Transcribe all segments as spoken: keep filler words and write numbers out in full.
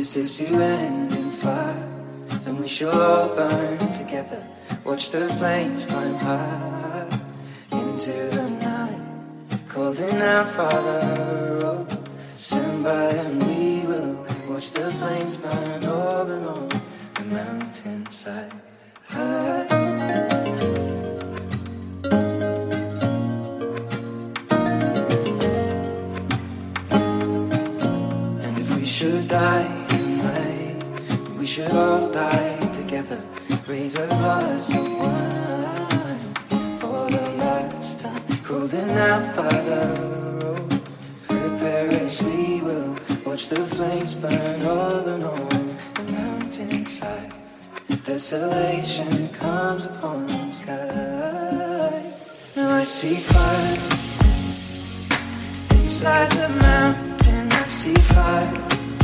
this is to end in fire, then we shall all burn together. Watch the flames climb high into the night, calling out, Father, oh, stand by and we will watch the flames burn over and on the mountainside. High. And if we should die tonight, we should all die together. Raise a glass of wine for the last time, holding out, Father, oh, prepare as we will watch the flames burn over and on the mountainside. Desolation comes upon the sky. Now I see fire inside the mountain. I see fire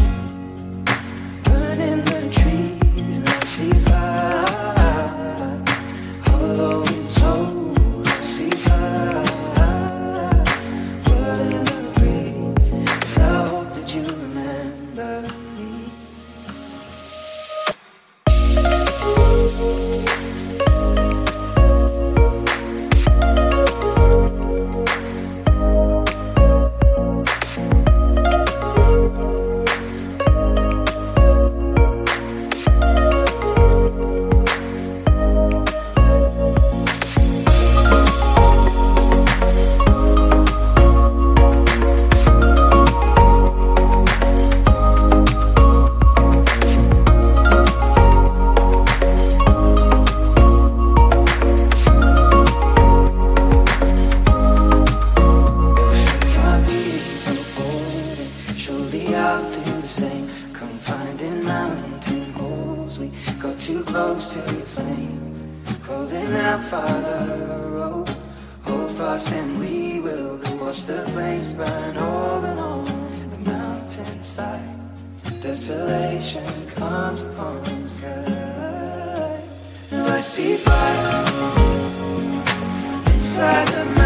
burning the trees, and I see fire hollow and soul. I see fire burning the breeze. And I hope that you remember me. Surely I'll do the same. Confined in mountain holes, we got too close to the flame. Calling out, Father, oh, hold fast and we will watch the flames burn over and on the mountainside. Desolation comes upon the sky. Now I see fire inside the mountain.